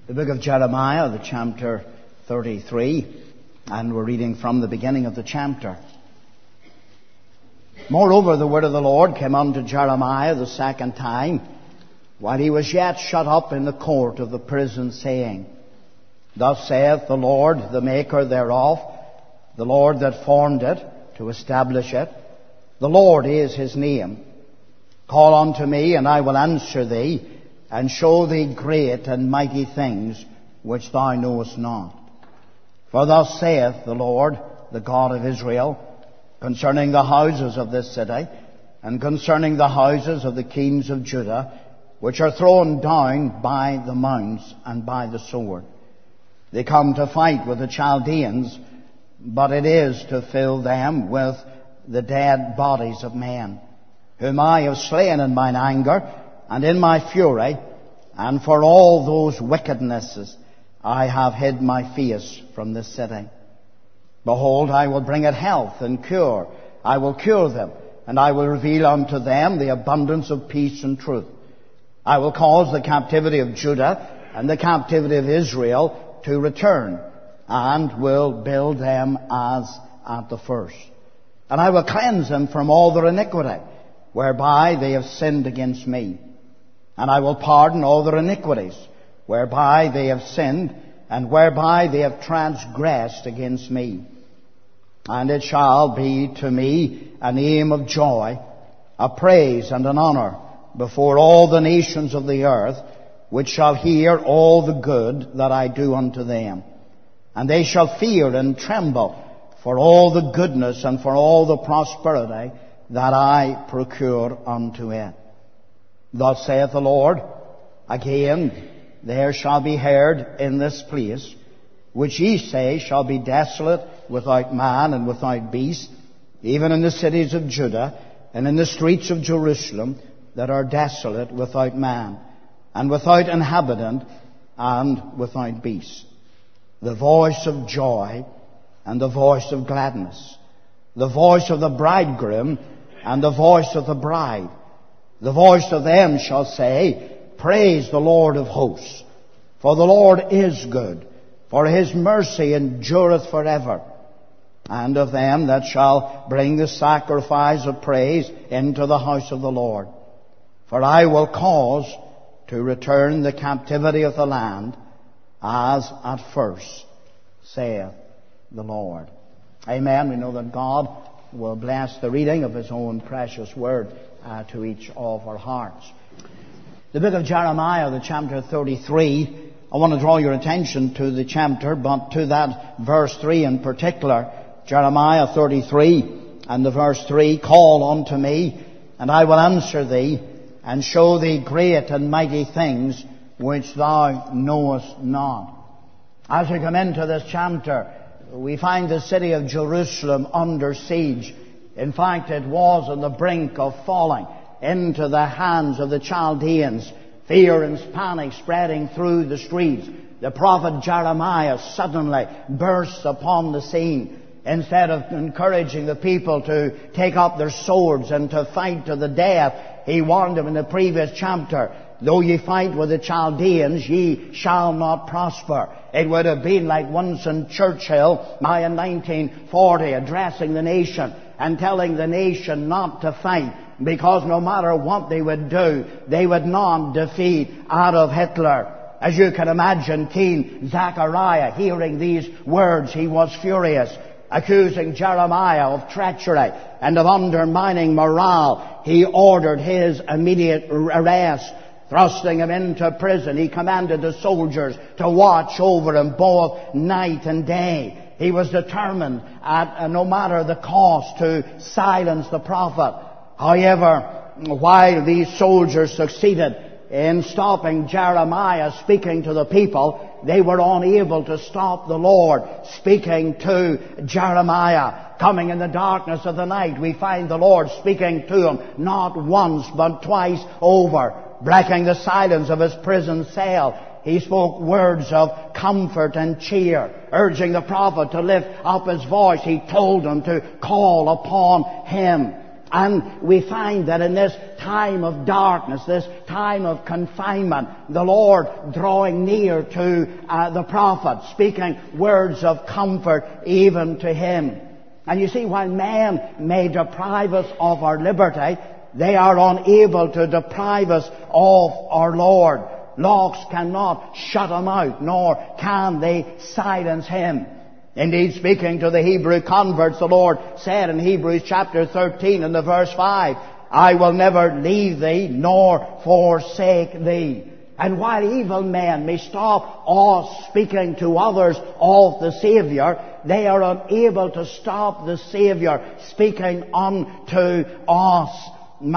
The book of Jeremiah, the chapter 33, and we're reading from the beginning of the chapter. Moreover, the word of the Lord came unto Jeremiah the second time, while he was yet shut up in the court of the prison, saying, Thus saith the Lord, the maker thereof, the Lord that formed it, to establish it. The Lord is his name. Call unto me, and I will answer thee, and show thee great and mighty things which thou knowest not. For thus saith the Lord, the God of Israel, concerning the houses of this city, and concerning the houses of the kings of Judah, which are thrown down by the mounds and by the sword. They come to fight with the Chaldeans, but it is to fill them with the dead bodies of men, whom I have slain in mine anger and in my fury, and for all those wickednesses I have hid my face from this city. Behold, I will bring it health and cure. I will cure them, and I will reveal unto them the abundance of peace and truth. I will cause the captivity of Judah and the captivity of Israel to return, and will build them as at the first. And I will cleanse them from all their iniquity, whereby they have sinned against me. And I will pardon all their iniquities, whereby they have sinned, and whereby they have transgressed against me. And it shall be to me a name of joy, a praise and an honour before all the nations of the earth, which shall hear all the good that I do unto them. And they shall fear and tremble for all the goodness and for all the prosperity that I procure unto it. Thus saith the Lord, again there shall be heard in this place, which ye say shall be desolate without man and without beast, even in the cities of Judah and in the streets of Jerusalem that are desolate without man and without inhabitant and without beast. The voice of joy and the voice of gladness, the voice of the bridegroom and the voice of the bride. The voice of them shall say, Praise the Lord of hosts. For the Lord is good, for his mercy endureth forever. And of them that shall bring the sacrifice of praise into the house of the Lord. For I will cause to return the captivity of the land as at first, saith the Lord. Amen. We know that God will bless the reading of his own precious word to each of our hearts. The book of Jeremiah, the chapter 33, I want to draw your attention to the chapter, but to that verse 3 in particular. Jeremiah 33 and the verse 3, Call unto me, and I will answer thee, and show thee great and mighty things which thou knowest not. As we come into this chapter, we find the city of Jerusalem under siege. In fact, it was on the brink of falling into the hands of the Chaldeans. Fear and panic spreading through the streets. The prophet Jeremiah suddenly bursts upon the scene. Instead of encouraging the people to take up their swords and to fight to the death, he warned them in the previous chapter, Though ye fight with the Chaldeans, ye shall not prosper. It would have been like Winston Churchill in 1940 addressing the nation and telling the nation not to fight, because no matter what they would do, they would not defeat Adolf Hitler. As you can imagine, King Zechariah hearing these words, he was furious, accusing Jeremiah of treachery and of undermining morale. He ordered his immediate arrest. Thrusting him into prison, he commanded the soldiers to watch over him both night and day. He was determined, at no matter the cost, to silence the prophet. However, while these soldiers succeeded in stopping Jeremiah speaking to the people, they were unable to stop the Lord speaking to Jeremiah. Coming in the darkness of the night, we find the Lord speaking to him not once but twice over. Breaking the silence of his prison cell, he spoke words of comfort and cheer, urging the prophet to lift up his voice. He told him to call upon him. And we find that in this time of darkness, this time of confinement, the Lord drawing near to the prophet, speaking words of comfort even to him. And you see, while men may deprive us of our liberty, they are unable to deprive us of our Lord. Locks cannot shut him out, nor can they silence him. Indeed, speaking to the Hebrew converts, the Lord said in Hebrews chapter 13 and the verse 5, I will never leave thee nor forsake thee. And while evil men may stop us speaking to others of the Saviour, they are unable to stop the Saviour speaking unto us.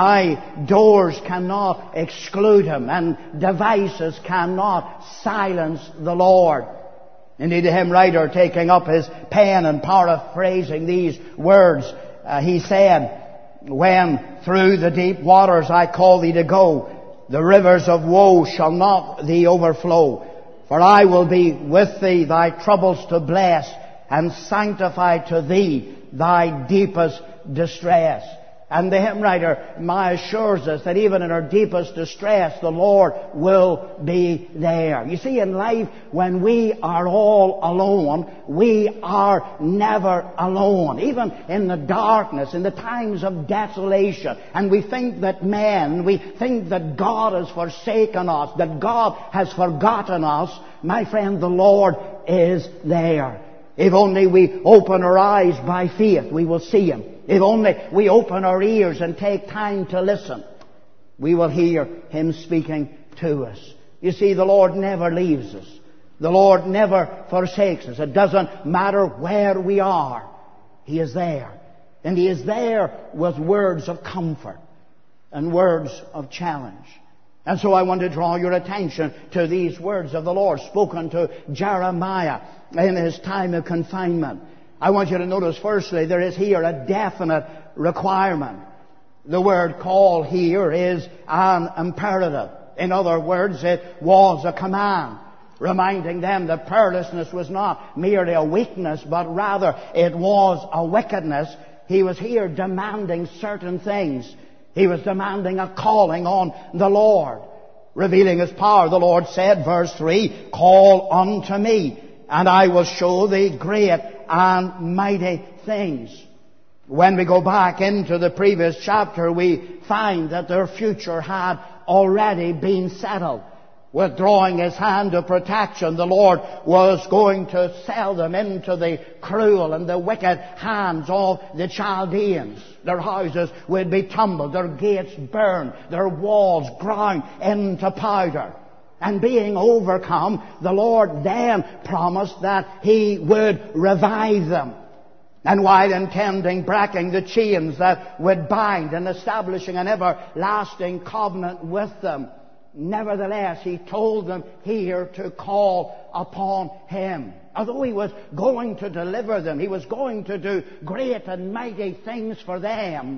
My doors cannot exclude him, and devices cannot silence the Lord. Indeed, the hymn writer, taking up his pen and paraphrasing these words, he said, when through the deep waters I call thee to go, the rivers of woe shall not thee overflow. For I will be with thee, thy troubles to bless, and sanctify to thee thy deepest distress. And the hymn writer assures us that even in our deepest distress, the Lord will be there. You see, in life, when we are all alone, we are never alone. Even in the darkness, in the times of desolation, and we think that we think that God has forsaken us, that God has forgotten us, my friend, the Lord is there. If only we open our eyes by faith, we will see him. If only we open our ears and take time to listen, we will hear him speaking to us. You see, the Lord never leaves us. The Lord never forsakes us. It doesn't matter where we are. He is there. And he is there with words of comfort and words of challenge. And so I want to draw your attention to these words of the Lord spoken to Jeremiah in his time of confinement. I want you to notice, firstly, there is here a definite requirement. The word call here is an imperative. In other words, it was a command, reminding them that prayerlessness was not merely a weakness, but rather it was a wickedness. He was here demanding certain things. He was demanding a calling on the Lord. Revealing his power, the Lord said, verse 3, call unto me, and I will show thee great and mighty things. When we go back into the previous chapter, we find that their future had already been settled. Withdrawing his hand of protection, the Lord was going to sell them into the cruel and the wicked hands of the Chaldeans. Their houses would be tumbled, their gates burned, their walls ground into powder. And being overcome, the Lord then promised that he would revive them. And while intending breaking the chains that would bind and establishing an everlasting covenant with them, nevertheless, he told them here to call upon him. Although he was going to deliver them, he was going to do great and mighty things for them,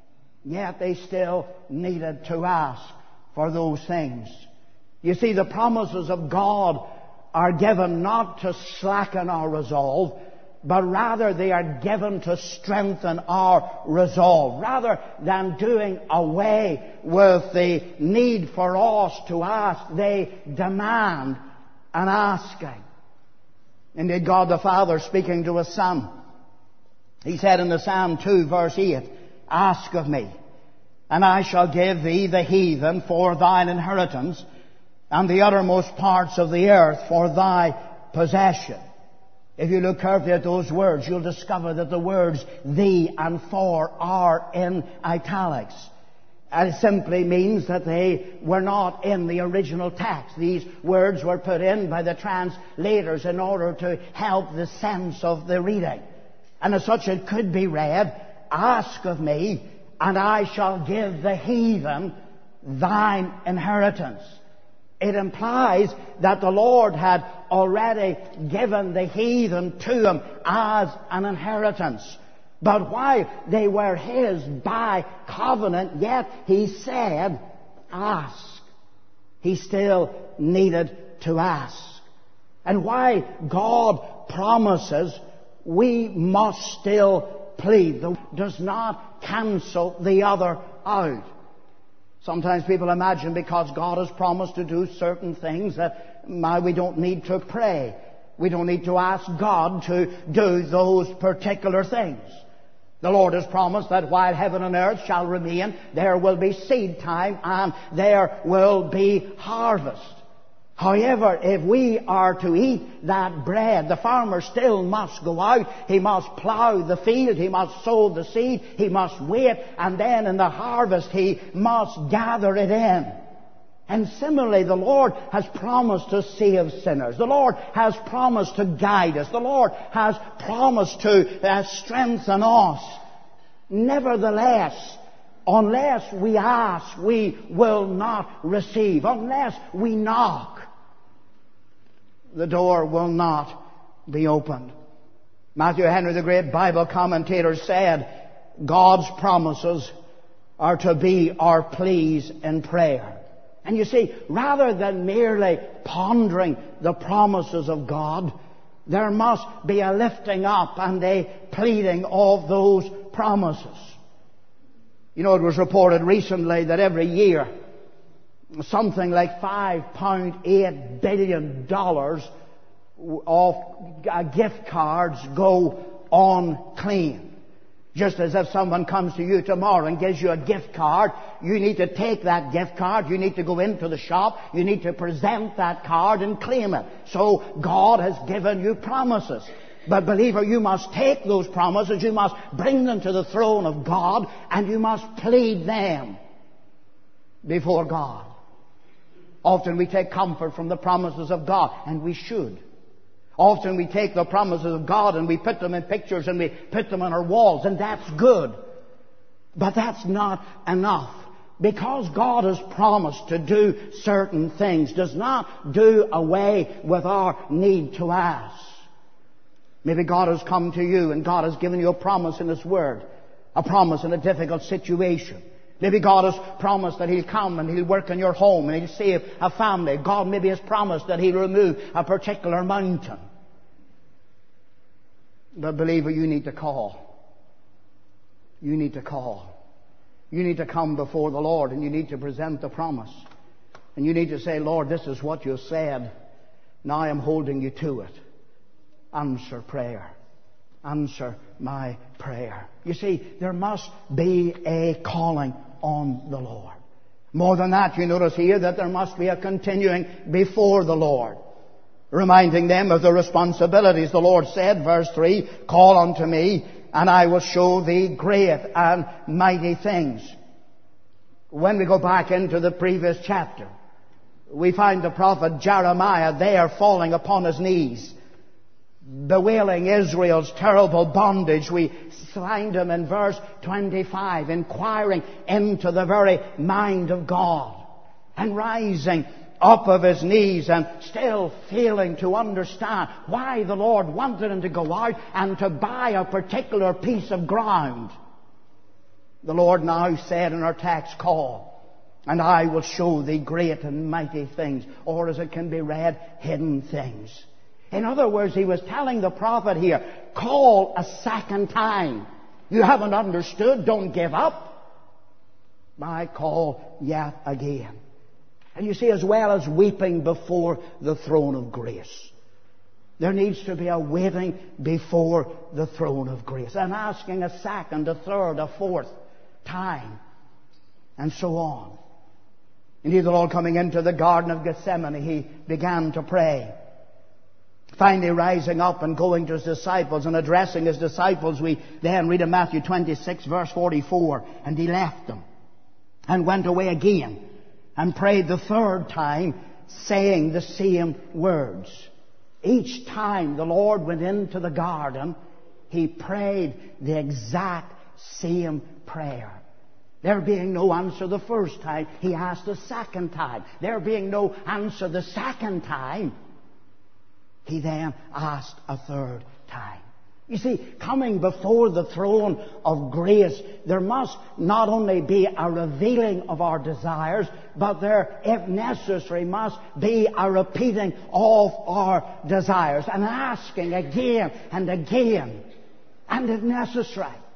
yet they still needed to ask for those things. You see, the promises of God are given not to slacken our resolve, but rather they are given to strengthen our resolve. Rather than doing away with the need for us to ask, they demand an asking. Indeed, God the Father, speaking to his Son, he said in the Psalm 2 verse 8, ask of me, and I shall give thee the heathen for thine inheritance, and the uttermost parts of the earth for thy possession. If you look carefully at those words, you'll discover that the words thee and for are in italics. And it simply means that they were not in the original text. These words were put in by the translators in order to help the sense of the reading. And as such it could be read, ask of me, and I shall give the heathen thine inheritance. It implies that the Lord had already given the heathen to him as an inheritance. But while they were his by covenant, yet he said, ask. He still needed to ask. And while God promises, we must still plead. The does not cancel the other out. Sometimes people imagine because God has promised to do certain things that we don't need to pray. We don't need to ask God to do those particular things. The Lord has promised that while heaven and earth shall remain, there will be seed time and there will be harvest. However, if we are to eat that bread, the farmer still must go out. He must plough the field. He must sow the seed. He must wait. And then in the harvest, he must gather it in. And similarly, the Lord has promised to save sinners. The Lord has promised to guide us. The Lord has promised to strengthen us. Nevertheless, unless we ask, we will not receive. Unless we knock, the door will not be opened. Matthew Henry, the great Bible commentator, said, God's promises are to be our pleas in prayer. And you see, rather than merely pondering the promises of God, there must be a lifting up and a pleading of those promises. You know, it was reported recently that every year something like $5.8 billion of gift cards go unclaimed. Just as if someone comes to you tomorrow and gives you a gift card, you need to take that gift card, you need to go into the shop, you need to present that card and claim it. So God has given you promises. But believer, you must take those promises, you must bring them to the throne of God, and you must plead them before God. Often we take comfort from the promises of God, and we should. Often we take the promises of God and we put them in pictures and we put them on our walls, and that's good. But that's not enough. Because God has promised to do certain things does not do away with our need to ask. Maybe God has come to you and God has given you a promise in His Word, a promise in a difficult situation. Maybe God has promised that He'll come and He'll work in your home and He'll save a family. God maybe has promised that He'll remove a particular mountain. But believer, you need to call. You need to call. You need to come before the Lord and you need to present the promise. And you need to say, Lord, this is what you said. Now I am holding you to it. Answer prayer. Answer my prayer. You see, there must be a calling on the Lord. More than that, you notice here that there must be a continuing before the Lord, reminding them of the responsibilities. The Lord said, verse 3, call unto me, and I will show thee great and mighty things. When we go back into the previous chapter, we find the prophet Jeremiah there falling upon his knees, bewailing Israel's terrible bondage. We find him in verse 25, inquiring into the very mind of God, and rising up of his knees and still failing to understand why the Lord wanted him to go out and to buy a particular piece of ground. The Lord now said in our text, call, and I will show thee great and mighty things, or as it can be read, hidden things. In other words, he was telling the prophet here, call a second time. You haven't understood, don't give up. I call yet again. And you see, as well as weeping before the throne of grace, there needs to be a waiting before the throne of grace, and asking a second, a third, a fourth time, and so on. Indeed, the Lord coming into the Garden of Gethsemane, He began to pray. Finally rising up and going to His disciples and addressing His disciples, we then read in Matthew 26 verse 44, and He left them and went away again and prayed the third time, saying the same words. Each time the Lord went into the garden, He prayed the exact same prayer. There being no answer the first time, He asked the second time. There being no answer the second time, He then asked a third time. You see, coming before the throne of grace, there must not only be a revealing of our desires, but there, if necessary, must be a repeating of our desires, and asking again and again, and if necessary,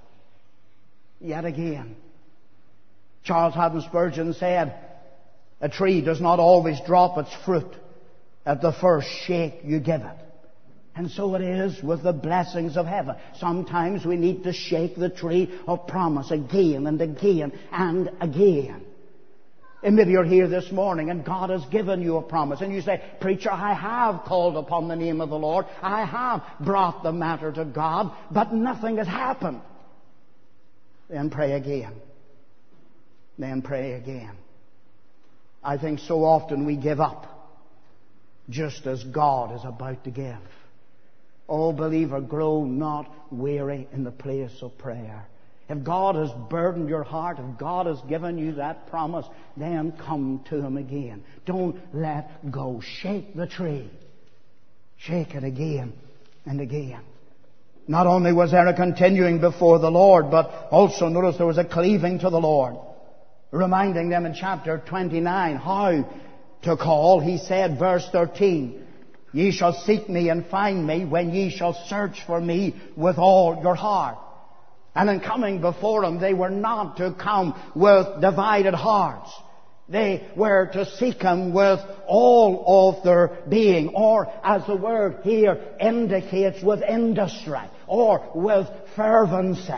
yet again. Charles Haddon Spurgeon said, a tree does not always drop its fruit at the first shake you give it. And so it is with the blessings of heaven. Sometimes we need to shake the tree of promise again and again and again. And maybe you're here this morning and God has given you a promise. And you say, preacher, I have called upon the name of the Lord. I have brought the matter to God, but nothing has happened. Then pray again. Then pray again. I think so often we give up just as God is about to give. Oh, believer, grow not weary in the place of prayer. If God has burdened your heart, if God has given you that promise, then come to Him again. Don't let go. Shake the tree. Shake it again and again. Not only was there a continuing before the Lord, but also notice there was a cleaving to the Lord. Reminding them in chapter 29 how to call. He said, verse 13, ye shall seek me and find me when ye shall search for me with all your heart. And in coming before Him, they were not to come with divided hearts. They were to seek Him with all of their being, or as the word here indicates, with industry, or with fervency.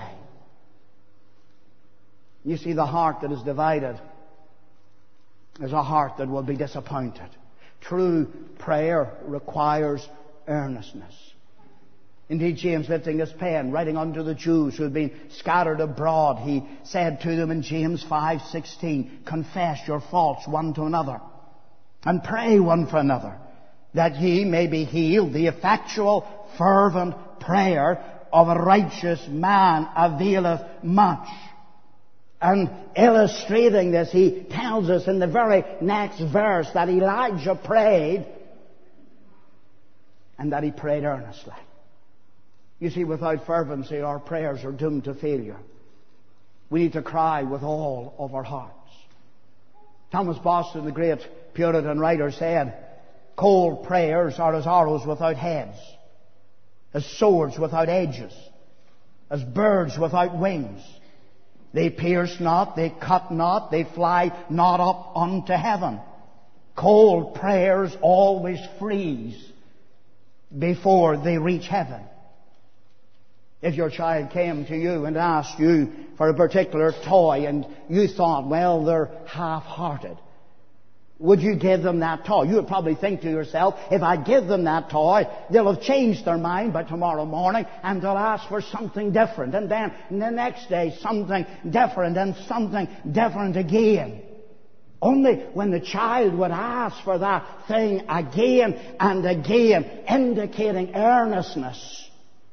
You see, the heart that is divided is a heart that will be disappointed. True prayer requires earnestness. Indeed, James, lifting his pen, writing unto the Jews who had been scattered abroad, he said to them in James 5:16, confess your faults one to another, and pray one for another, that ye may be healed. The effectual, fervent prayer of a righteous man availeth much. And illustrating this, he tells us in the very next verse that Elijah prayed, and that he prayed earnestly. You see, without fervency, our prayers are doomed to failure. We need to cry with all of our hearts. Thomas Boston, the great Puritan writer, said, cold prayers are as arrows without heads, as swords without edges, as birds without wings. They pierce not, they cut not, they fly not up unto heaven. Cold prayers always freeze before they reach heaven. If your child came to you and asked you for a particular toy and you thought, well, they're half-hearted, would you give them that toy? You would probably think to yourself, if I give them that toy, they'll have changed their mind by tomorrow morning and they'll ask for something different. And then the next day, something different and something different again. Only when the child would ask for that thing again and again, indicating earnestness,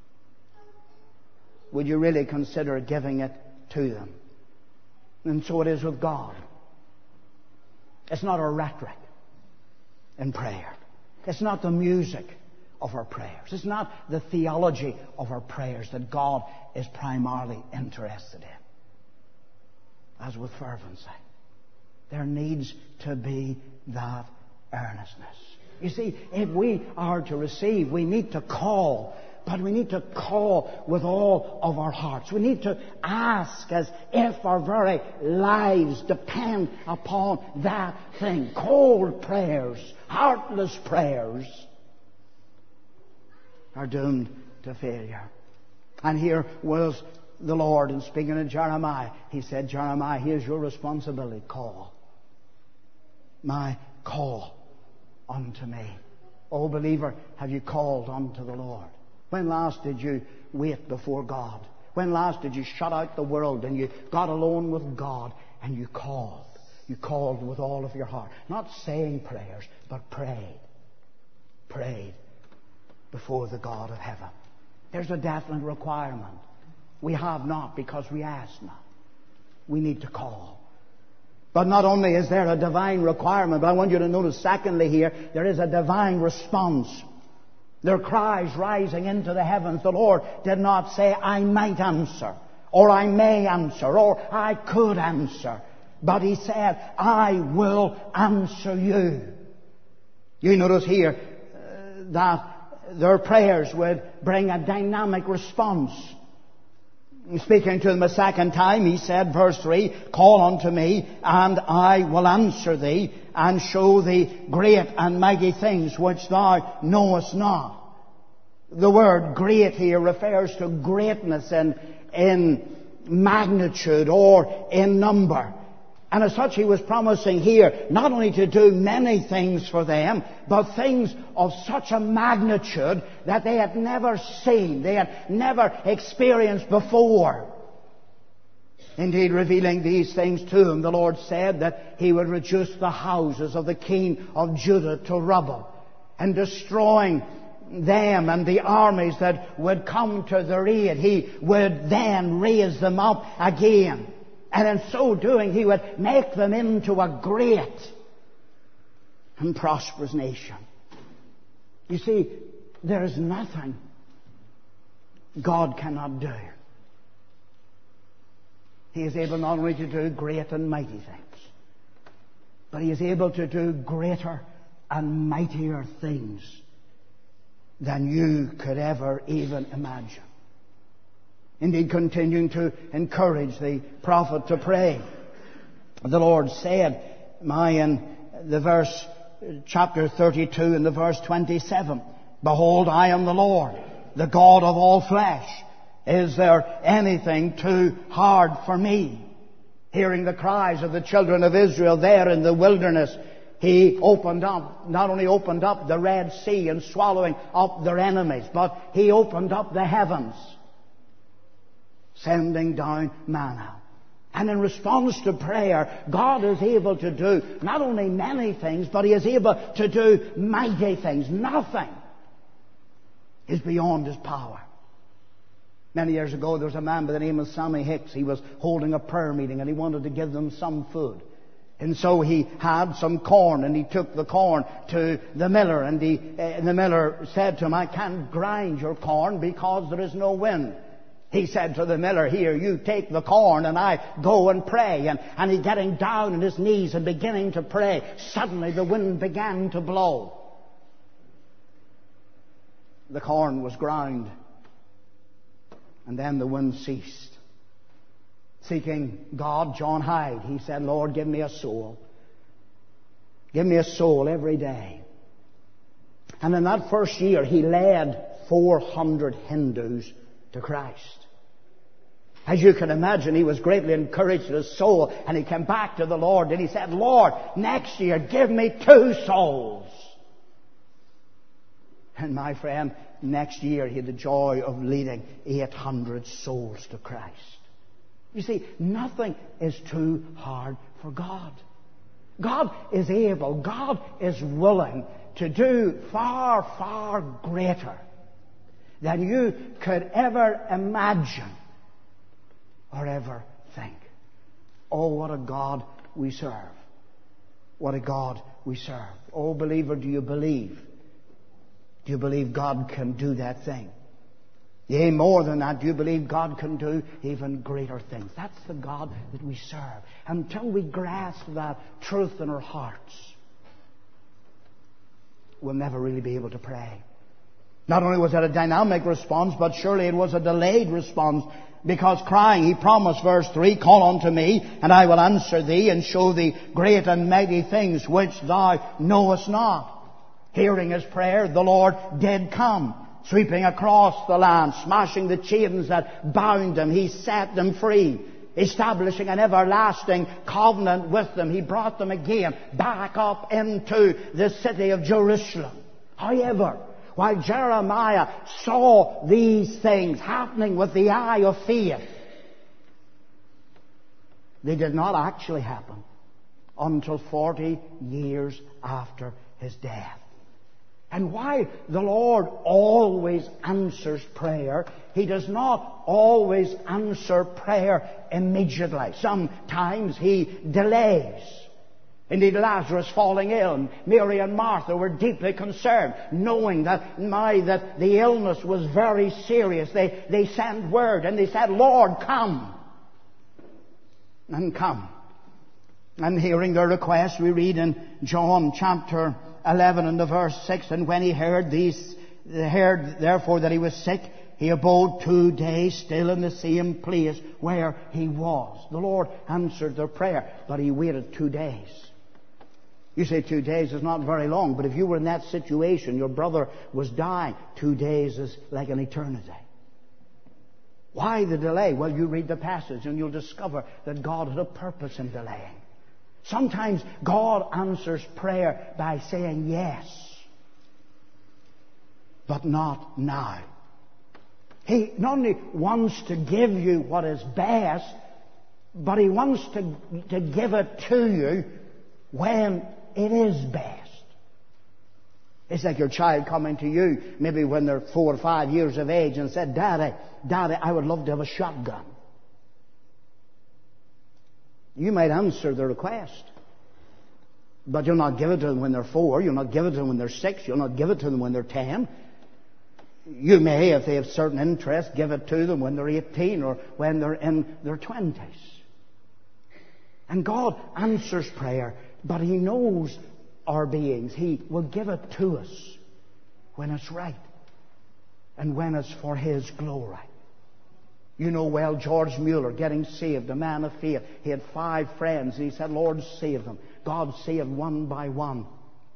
would you really consider giving it to them. And so it is with God. It's not our rhetoric in prayer. It's not the music of our prayers. It's not the theology of our prayers that God is primarily interested in. As with fervency, there needs to be that earnestness. You see, if we are to receive, we need to call. But we need to call with all of our hearts. We need to ask as if our very lives depend upon that thing. Cold prayers, heartless prayers are doomed to failure. And here was the Lord, and speaking to Jeremiah, He said, Jeremiah, here's your responsibility. Call. My call unto me. O believer, have you called unto the Lord? When last did you wait before God? When last did you shut out the world and you got alone with God and you called? You called with all of your heart. Not saying prayers, but prayed. Prayed before the God of heaven. There's a definite requirement. We have not because we ask not. We need to call. But not only is there a divine requirement, but I want you to notice secondly here, there is a divine response. Their cries rising into the heavens. The Lord did not say, I might answer, or I may answer, or I could answer. But He said, I will answer you. You notice here that their prayers would bring a dynamic response. Speaking to them a second time, he said, verse 3, call unto me, and I will answer thee, and show thee great and mighty things which thou knowest not. The word great here refers to greatness in magnitude or in number. And as such, he was promising here not only to do many things for them, but things of such a magnitude that they had never seen, they had never experienced before. Indeed, revealing these things to them, the Lord said that he would reduce the houses of the king of Judah to rubble, and destroying them and the armies that would come to their aid, he would then raise them up again. And in so doing, he would make them into a great and prosperous nation. You see, there is nothing God cannot do. He is able not only to do great and mighty things, but he is able to do greater and mightier things than you could ever even imagine. Indeed, continuing to encourage the prophet to pray, the Lord said, in the verse, chapter 32 and the verse 27, behold, I am the Lord, the God of all flesh. Is there anything too hard for me? Hearing the cries of the children of Israel there in the wilderness, he not only opened up the Red Sea and swallowing up their enemies, but he opened up the heavens, sending down manna. And in response to prayer, God is able to do not only many things, but he is able to do mighty things. Nothing is beyond his power. Many years ago, there was a man by the name of Sammy Hicks. He was holding a prayer meeting and he wanted to give them some food. And so he had some corn, and he took the corn to the miller, and the miller said to him, I can't grind your corn because there is no wind. He said to the miller, here, you take the corn and I go and pray. And he getting down on his knees and beginning to pray. Suddenly the wind began to blow. The corn was ground. And then the wind ceased. Seeking God, John Hyde, he said, Lord, give me a soul. Give me a soul every day. And in that first year, he led 400 Hindus to Christ. As you can imagine, he was greatly encouraged in his soul, and he came back to the Lord and he said, Lord, next year give me 2 souls. And my friend, next year he had the joy of leading 800 souls to Christ. You see, nothing is too hard for God. God is able, God is willing to do far, far greater than you could ever imagine or ever think. Oh, what a God we serve. What a God we serve. Oh, believer, do you believe? Do you believe God can do that thing? Yea, more than that, do you believe God can do even greater things? That's the God that we serve. Until we grasp that truth in our hearts, we'll never really be able to pray. Not only was it a dynamic response, but surely it was a delayed response. Because crying, he promised, verse 3, call unto me, and I will answer thee, and show thee great and mighty things which thou knowest not. Hearing his prayer, the Lord did come, sweeping across the land, smashing the chains that bound them. He set them free, establishing an everlasting covenant with them. He brought them again back up into the city of Jerusalem. However, while Jeremiah saw these things happening with the eye of faith, they did not actually happen until 40 years after his death. And while the Lord always answers prayer, he does not always answer prayer immediately. Sometimes he delays. Indeed, Lazarus falling ill, Mary and Martha were deeply concerned, knowing that the illness was very serious. They sent word and they said, Lord, come. And come. And hearing their request, we read in John chapter 11 and the verse 6, and when he heard therefore that he was sick, He abode 2 days still in the same place where he was. The Lord answered their prayer, but he waited 2 days. You say 2 days is not very long, but if you were in that situation, your brother was dying, 2 days is like an eternity. Why the delay? Well, you read the passage and you'll discover that God had a purpose in delaying. Sometimes God answers prayer by saying yes, but not now. He not only wants to give you what is best, but He wants to give it to you when it is best. It's like your child coming to you, maybe when they're 4 or 5 years of age, and said, Daddy, I would love to have a shotgun. You might answer the request, but you'll not give it to them when they're 4. You'll not give it to them when they're 6. You'll not give it to them when they're 10. You may, if they have certain interest, give it to them when they're 18 or when they're in their 20s. And God answers prayer, but He knows our beings. He will give it to us when it's right and when it's for His glory. You know well George Mueller getting saved, a man of faith. He had 5 friends and he said, Lord, save them. God saved one by one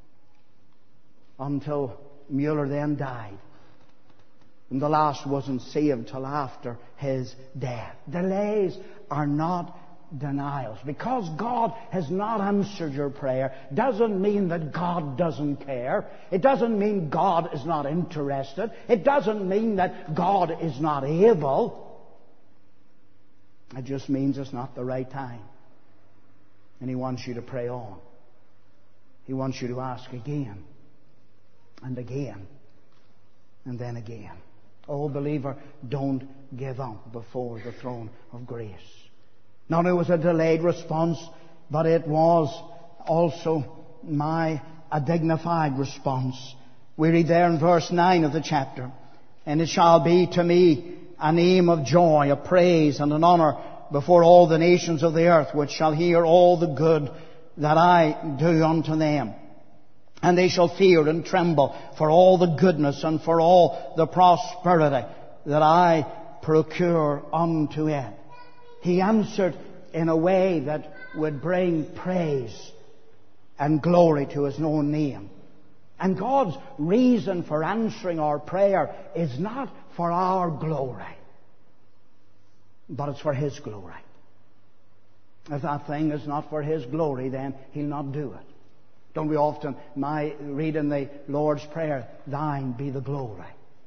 until Mueller then died. And the last wasn't saved till after his death. Delays are not denials. Because God has not answered your prayer doesn't mean that God doesn't care. It doesn't mean God is not interested. It doesn't mean that God is not able. It just means it's not the right time. And He wants you to pray on. He wants you to ask again and again and then again. Oh, believer, don't give up before the throne of grace. Not only was it a delayed response, but it was also a dignified response. We read there in verse 9 of the chapter, And it shall be to me a name of joy, a praise and an honour before all the nations of the earth, which shall hear all the good that I do unto them. And they shall fear and tremble for all the goodness and for all the prosperity that I procure unto it. He answered in a way that would bring praise and glory to His own name. And God's reason for answering our prayer is not for our glory, but it's for His glory. If that thing is not for His glory, then He'll not do it. Don't we often read in the Lord's Prayer, Thine be the glory.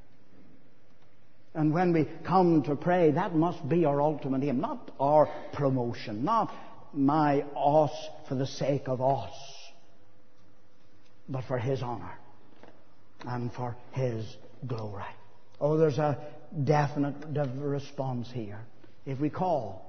And when we come to pray, that must be our ultimate aim. Not our promotion, not us for the sake of us, but for His honour and for His glory. Oh, there's a definite response here. If we call,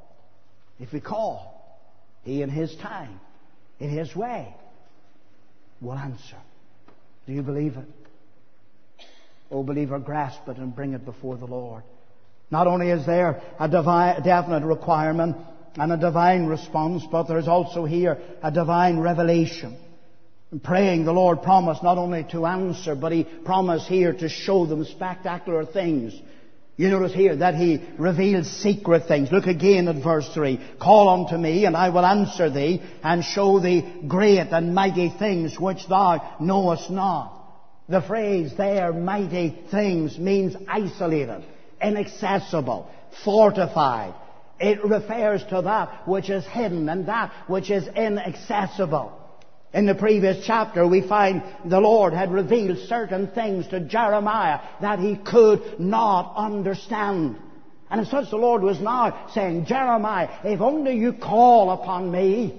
He in His time, in His way, will answer. Do you believe it? Oh, believer, grasp it and bring it before the Lord. Not only is there a definite requirement and a divine response, but there's also here a divine revelation. In praying, the Lord promised not only to answer, but He promised here to show them spectacular things. You notice here that He reveals secret things. Look again at verse 3. Call unto me, and I will answer thee, and show thee great and mighty things which thou knowest not. The phrase there, mighty things, means isolated, inaccessible, fortified. It refers to that which is hidden and that which is inaccessible. In the previous chapter, we find the Lord had revealed certain things to Jeremiah that he could not understand. And as such, the Lord was now saying, Jeremiah, if only you call upon me,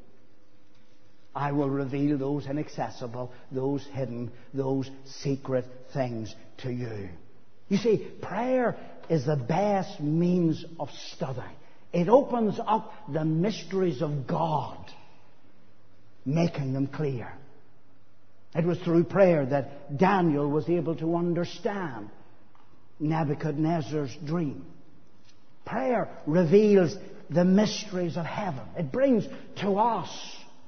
I will reveal those inaccessible, those hidden, those secret things to you. You see, prayer is the best means of study. It opens up the mysteries of God, making them clear. It was through prayer that Daniel was able to understand Nebuchadnezzar's dream. Prayer reveals the mysteries of heaven. It brings to us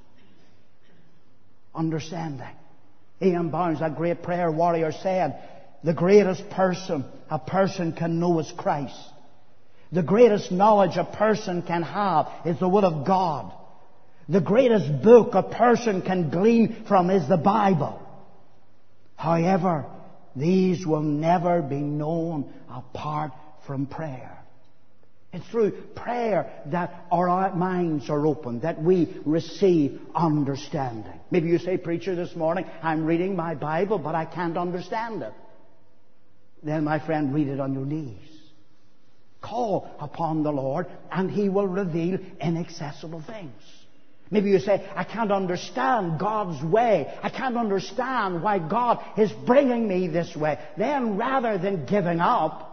understanding. E.M. Barnes, that great prayer warrior, said, the greatest person a person can know is Christ. The greatest knowledge a person can have is the Word of God. The greatest book a person can glean from is the Bible. However, these will never be known apart from prayer. It's through prayer that our minds are opened, that we receive understanding. Maybe you say, preacher, this morning, I'm reading my Bible, but I can't understand it. Then, my friend, read it on your knees. Call upon the Lord, and He will reveal inaccessible things. Maybe you say, I can't understand God's way. I can't understand why God is bringing me this way. Then, rather than giving up,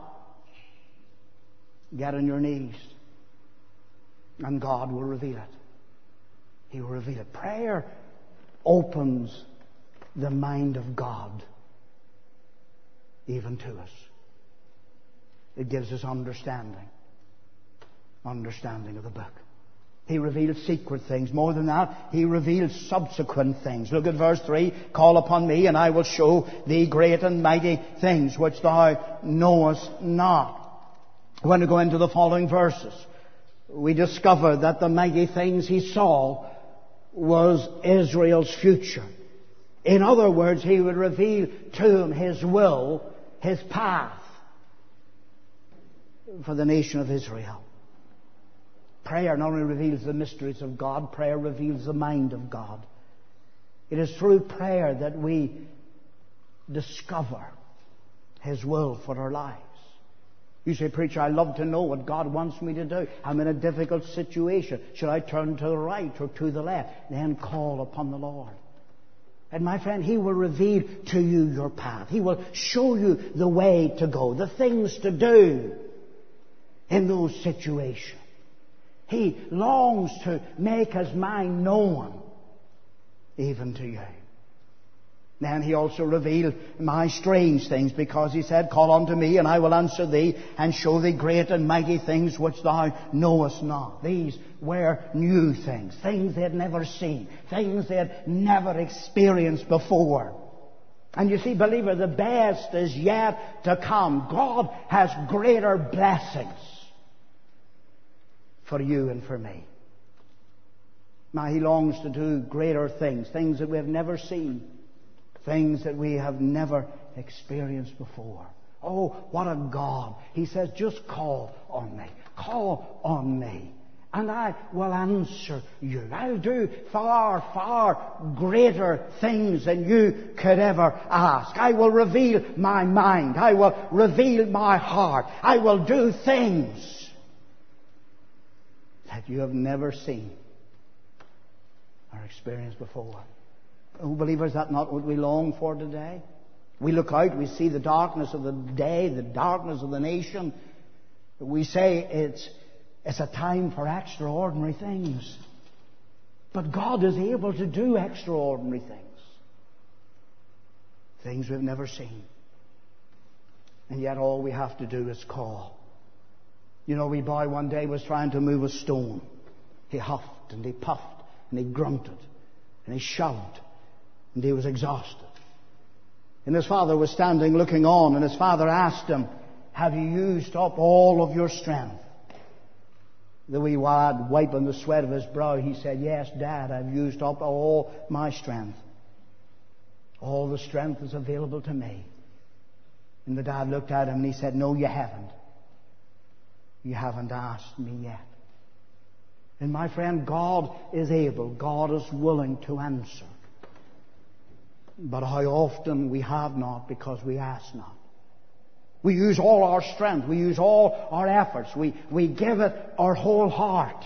get on your knees, and God will reveal it. He will reveal it. Prayer opens the mind of God even to us. It gives us understanding of the book. He reveals secret things. More than that, He reveals subsequent things. Look at verse 3. Call upon me, and I will show thee great and mighty things which thou knowest not. When we go into the following verses, we discover that the mighty things he saw was Israel's future. In other words, He would reveal to him His will, His path for the nation of Israel. Prayer not only reveals the mysteries of God, prayer reveals the mind of God. It is through prayer that we discover His will for our lives. You say, preacher, I love to know what God wants me to do. I'm in a difficult situation. Should I turn to the right or to the left? Then call upon the Lord. And my friend, He will reveal to you your path. He will show you the way to go, the things to do in those situations. He longs to make His mind known even to you. Then He also revealed my strange things, because He said, call unto me, and I will answer thee, and show thee great and mighty things which thou knowest not. These were new things, things they had never seen, things they had never experienced before. And you see, believer, the best is yet to come. God has greater blessings for you and for me. Now, He longs to do greater things, things that we have never seen, things that we have never experienced before. Oh, what a God. He says, just call on me. Call on me, and I will answer you. I'll do far, far greater things than you could ever ask. I will reveal my mind. I will reveal my heart. I will do things that you have never seen or experienced before. Oh, believers, is that not what we long for today? We look out, we see the darkness of the day, the darkness of the nation. We say it's a time for extraordinary things. But God is able to do extraordinary things. Things we've never seen. And yet all we have to do is call. You know, wee boy one day was trying to move a stone. He huffed and he puffed and he grunted and he shouted. And he was exhausted. And his father was standing looking on, and his father asked him, have you used up all of your strength? The wee lad, wiping the sweat of his brow, he said, yes, Dad, I've used up all my strength. All the strength is available to me. And the dad looked at him and he said, no, you haven't. You haven't asked me yet. And my friend, God is able, God is willing to answer. But how often we have not, because we ask not. We use all our strength. We use all our efforts. We give it our whole heart.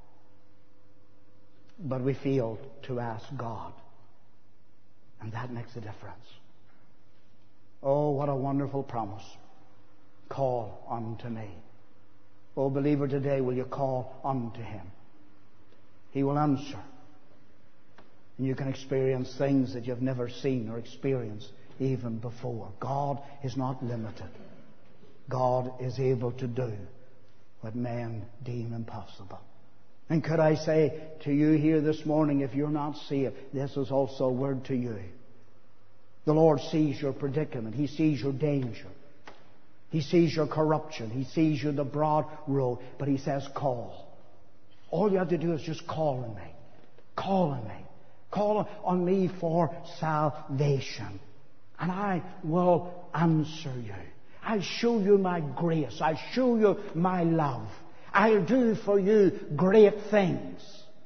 But we fail to ask God. And that makes a difference. Oh, what a wonderful promise. Call unto me. Oh, believer, today will you call unto Him? He will answer. And you can experience things that you've never seen or experienced even before. God is not limited. God is able to do what men deem impossible. And could I say to you here this morning, if you're not saved, this is also a word to you. The Lord sees your predicament. He sees your danger. He sees your corruption. He sees you the broad road. But He says, call. All you have to do is just call on me. Call on me. Call on me for salvation. And I will answer you. I'll show you my grace. I'll show you my love. I'll do for you great things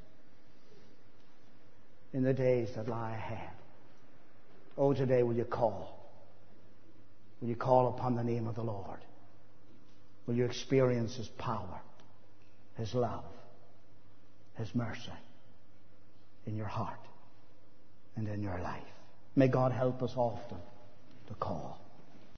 in the days that lie ahead. Oh, today will you call? Will you call upon the name of the Lord? Will you experience His power, His love, His mercy in your heart and in your life? May God help us often to call.